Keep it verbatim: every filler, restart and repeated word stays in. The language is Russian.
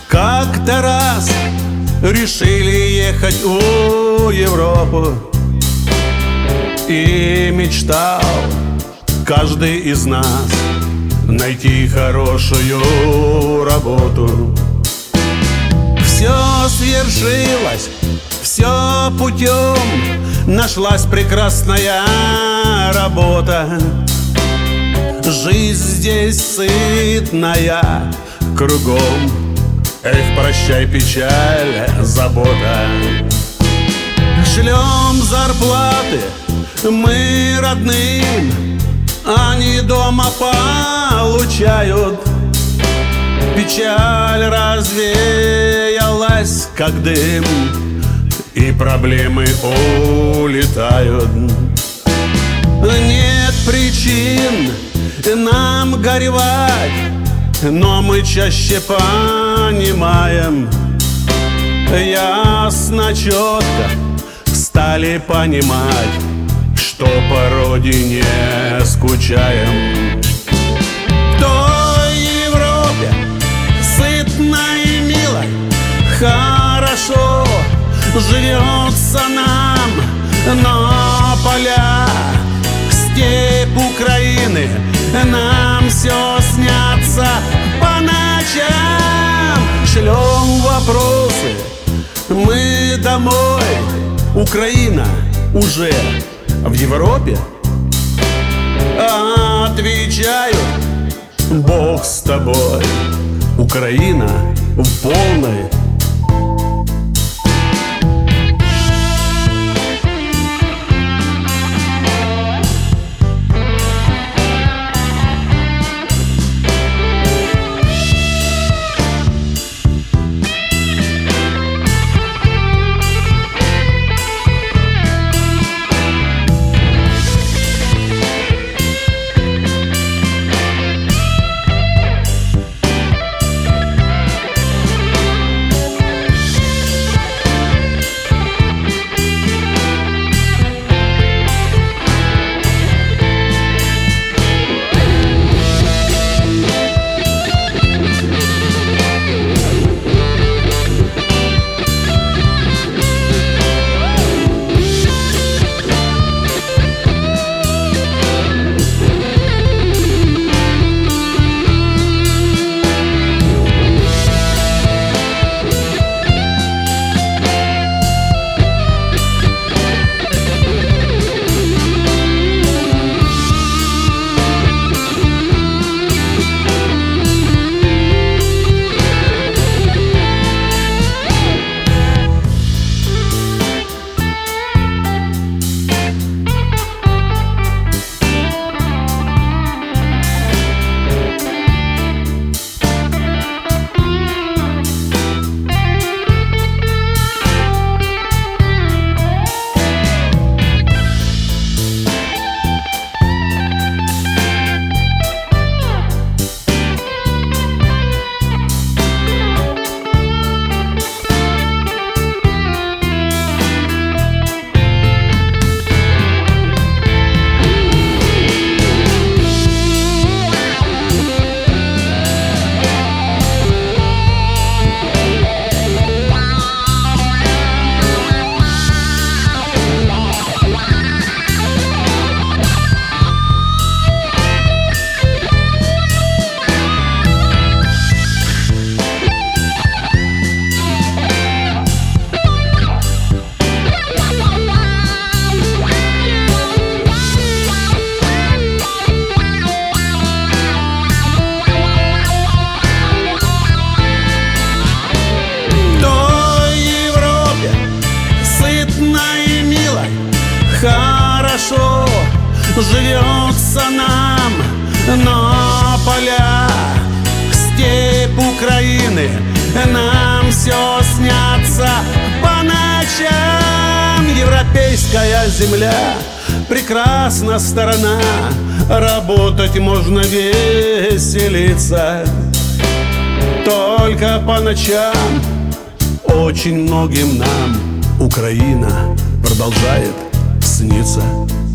Как-то раз решили ехать в Европу, и мечтал каждый из нас найти хорошую работу. Все свершилось, все путем, нашлась прекрасная работа. Жизнь здесь сытная кругом, эх, прощай, печаль, забота. Шлем зарплаты мы родным, они дома получают. Печаль развеялась, как дым, и проблемы улетают. Нет причин нам горевать, но мы чаще понимаем, ясно, четко стали понимать, что по родине скучаем. В той Европе сытно и мило, хорошо живется нам, но поля, степь Украины нам все снятся по ночам. Шлем вопросы мы домой, Украина уже в Европе? Отвечаю: Бог с тобой, Украина в полной. Хорошо живется нам, но поля, степь Украины нам все снятся по ночам. Европейская земля, прекрасна сторона, работать можно, веселиться. Только по ночам очень многим нам Украина продолжает снится.